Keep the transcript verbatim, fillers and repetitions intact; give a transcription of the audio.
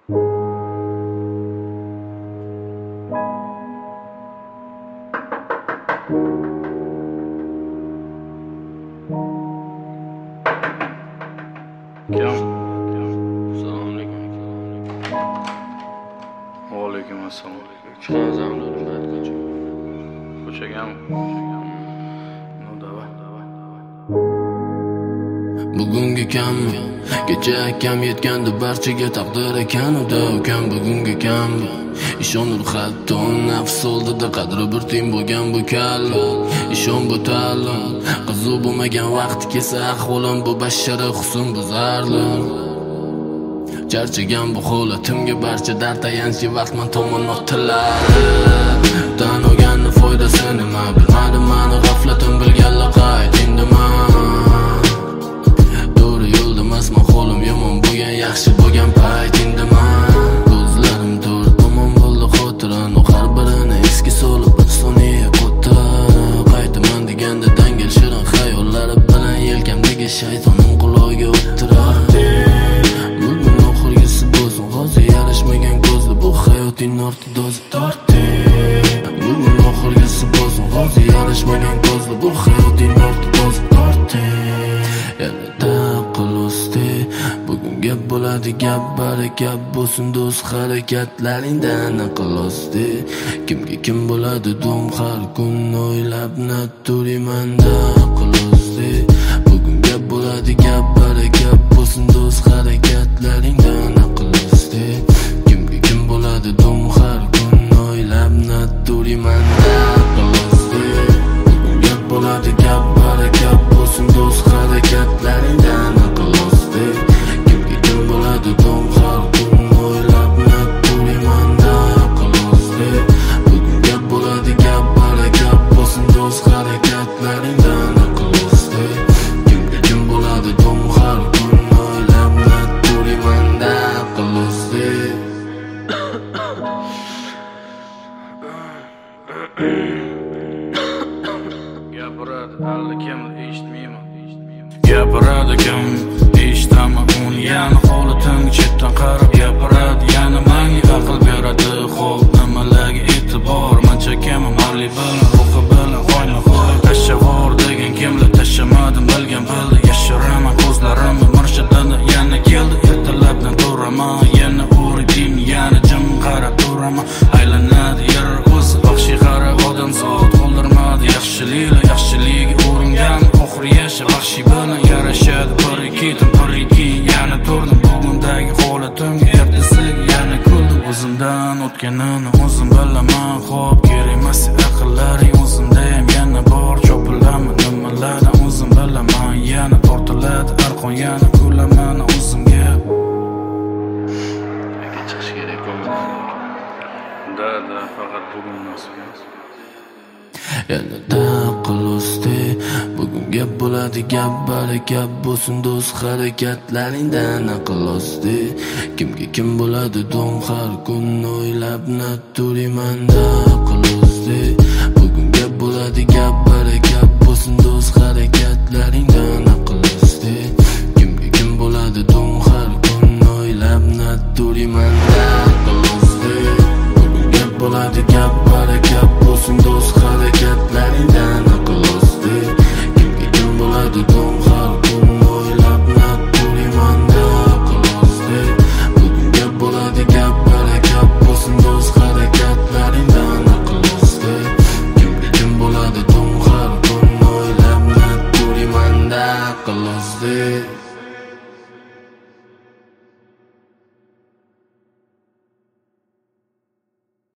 Aleyküm assalom. Chiqamiz o'lim bayt ko'cha. Ko'chagami? No, davay. Bugungi kammi, kecha kam yetgandi barchaga taqdir ekan uda ukam bugungi kam. Ishonur hatto nafs oldida qadri bir tiyin bo'lgan bu kalla. Ishon bu ta'lim, qizu bo'lmagan vaqt kelsa ahvolim bu bashara husn buzarli. Charchagan bu holatimga barcha dard tayanchi vaqt men tomon otiladi. Tan olganni foydasi nima bilmadim mani g'aflatim bilganlar qayt indaman. To'g'ri yo'lda emasman holim yomon bo'lgan yaxshi bo'lgan payt indaman. Ko'zlarim to'rt tomon bo'ldi xotiran u har birini esga solib bir soniya qo'ttirib qaytaman deganda dangil shirin xayollari bilan yelkamdagi shaytonim quloqiga o'ttiradi. Bu hayoting ortidozi torti. Bugun oxirgisi bo'lsin hozir yarashmagan ko'zli bu hayoting ortidozi torti. Yanada aql usti bugun gap bo'ladi gap barakat bo'lsin do'st harakatlaringdan aql usti. Kimga kim bo'ladi dum har kun o'ylab naturiymanda aql usti. Bugun gap bo'ladi gap barakat bo'lsin do'st harakatlaringdan aql usti. Dum har kun o'ylab naturiymanda qilosdi. Bugun gap bo'ladi gap barakat bo'lsin do'st harakatlaringdan qilosdi. Kimga kim bo'ladi dum har kun o'ylab naturiymanda qilosdi. Bugun gap bo'ladi gap barakat bo'lsin do'st harakatlaringdan qilosdi. Kimga kim bo'ladi dum har kun o'ylab naturiymanda qilosdi. Gapiradi allikim eshitmayman. Gapiradi kim eshitaman uni yana holatim chetdan qarab gapiradi yana menga aql beradi. Xo'p nimalarga e'tibor mancha kamim hali bilan ruhi bilan qo'yni qo'y tashavvur degan kimlar tashamadim bilgan bildi yashiraman ko'zlarimni murshidini yana keldi ertalabdan turaman yana o'rdim yana jim qarab turaman aylanadi yer o'zi baxshi qarab odam zot qoldirmadi yaxshiliklar yaxshiligi o'ringan oxiri yasha baxshi bilan yarashadi bir ketim bir ikki yana turdim bugundagi holatimga ertasiga yana kuldim o'zimdan o'tganini o'zim bilaman xo'p kerak emas aqllaring o'zimda ham yana bor chopilaman nimalardan o'zim bilaman yana tortiladi arqon yana kulaman o'zimga Chiqish kerak ko'nglim. Da, da, faqat bugun nasib emas. Yanada aql usti bugun gap bo'ladi gap barakat bo'lsin do'st harakatlaringdan aql usti. Kimga kim bo'ladi dum har kun o'ylab naturiymanda aql usti. Bugun gap bo'ladi gap barakat bo'lsin do'st harakatlaringdan aql usti. Kimga kim bo'ladi dum har kun o'ylab naturiymanda aql usti. Bugun gap bo'ladi gap barakat bo'lsin do'st harakatlaringdan aql usti. Kimga kim bo'ladi dum har kun o'ylab naturiymanda aql usti. Bugun gap bo'ladi gap barakat bo'lsin do'st harakatlaringdan aql usti. Kimga kim bo'ladi dum har kun o'ylab naturiymanda aql usti.